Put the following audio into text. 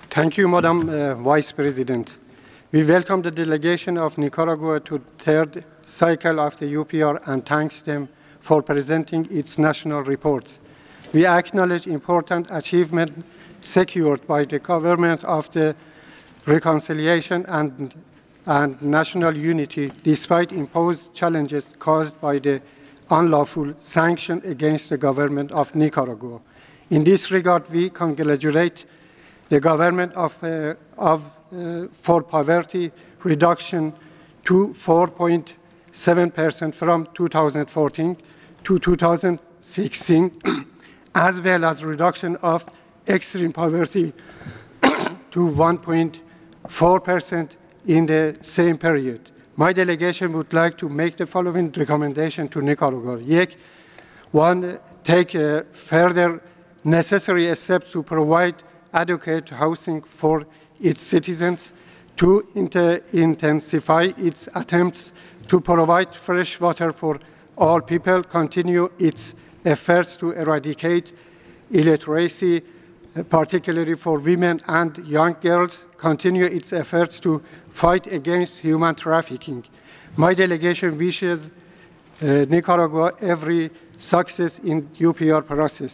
Thank you, Madam Vice President. We welcome the delegation of Nicaragua to the third cycle of the UPR and thanks them for presenting its national reports. We acknowledge important achievements secured by the government of the reconciliation and national unity despite imposed challenges caused by the unlawful sanction against the government of Nicaragua. In this regard, we congratulate the government for poverty reduction to 4.7% from 2014 to 2016, as well as reduction of extreme poverty to 1.4% in the same period. My delegation would like to make the following recommendation to Nicaragua. One, take further necessary steps to provide adequate housing for its citizens, to intensify its attempts to provide fresh water for all people, continue its efforts to eradicate illiteracy, particularly for women and young girls, continue its efforts to fight against human trafficking. My delegation wishes Nicaragua every success in UPR process.